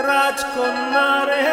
রাজকন্যা রে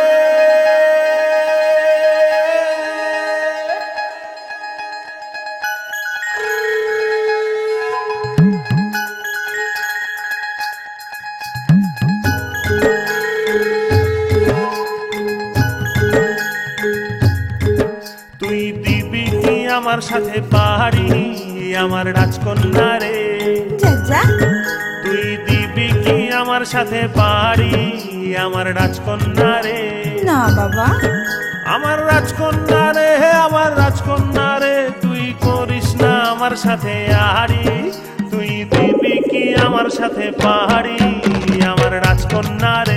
তুই দিবি কি আমার সাথে পাহাড়ি আমার রাজকন্যা রে তুই দিবি কি আমার সাথে পাহাড়ি আমার রাজকন্যা রে না বাবা আমার রাজকন্যা রে আমার রাজকন্যা রে তুই করিস না আমার সাথে আহারি তুই দিবি কি আমার সাথে পাহাড়ি আমার রাজকন্যা রে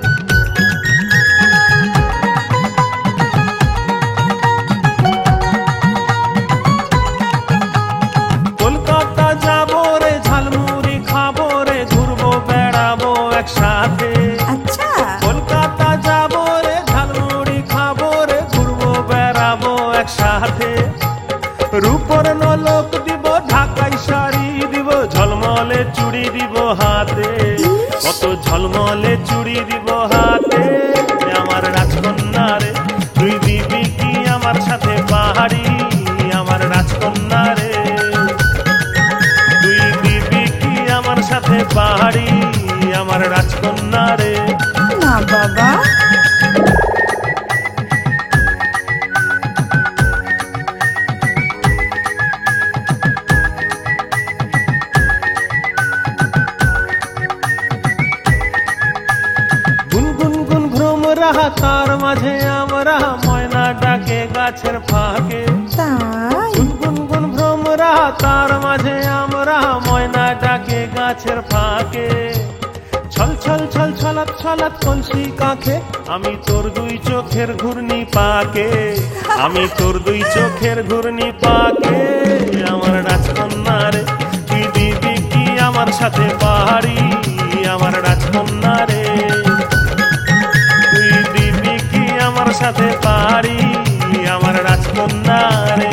কলকাতা যাবো রে ঝালমুড়ি খাবো রে ঘুরবো বেড়াবো একসাথে আচ্ছা কলকাতা যাবো রে ঝালমুড়ি খাবো রে ঘুরবো বেড়াবো একসাথে রূপর নলক দিব ঢাকাই শাড়ি দিব ঝলমলে চুড়ি দিব হাতে কত ঝলমলে চুড়ি দিব হাতে আমার রাজকন্যা রে তুই দিবি কি আমার সাথে পাহাড়ি আমার রাজকন্যা রে তুই দিবি কি আমার সাথে পাহাড়ি আমার রাজকন্যা রে না বাবা তার মাঝে আমরা ময়না ডাকে গাছের ফাঁকে তাই গুনগুন ভ্রমরা তার মাঝে আমরা ময়না ডাকে গাছের ফাঁকে ছল ছল ছল ছলাৎ ছলাৎ কলসি কাঁখে আমি তোর দুই চোখের ঘূর্ণি পাকে আমি তোর দুই চোখের ঘূর্ণি পাকে আমার রাজকন্যা রে তুই দিবি কি আমার সাথে পাহাড়ি আমার রাজকন্যা রে আমার সাথে পাহাড়ি আমার রাজকন্যা রে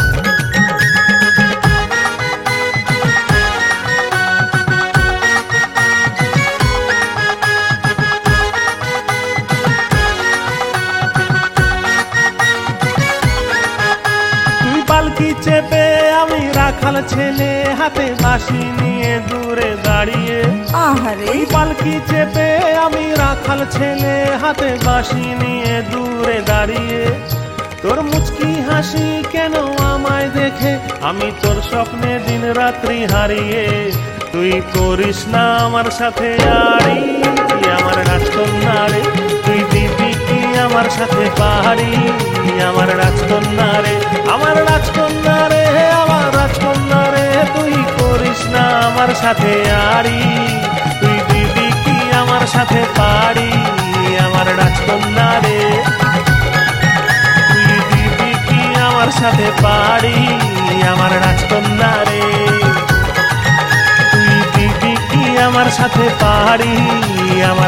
তুই পালকি চেপে আমি রাখাল ছেলে হাতে বাঁশি নিয়ে দূরে দাঁড়িয়ে আহারে পালকি চেপে আমি রাখাল ছেলে হাতে বাঁশি নিয়ে দূরে দাঁড়িয়ে তোর মুচকি হাসি কেন আমায় দেখে আমি তোর স্বপ্নে দিন রাত্রি হারিয়ে তুই করিস না আমার সাথে আড়ি আমার রাজকন্যা রে তুই দিবি কি আমার সাথে পাহাড়ি আমার রাজকন্যা রে আমার রাজকন্যা রে আমার রাজকন্যা রে তুই করিস না আমার সাথে আড়ি তুই দিবি কি আমার সাথে পাহাড়ি আমার রাজকন্যা রে তুই দিবি কি আমার সাথে পাহাড়ি আমার রাজকন্যা রে তুই দিবি কি আমার সাথে পাহাড়ি আমার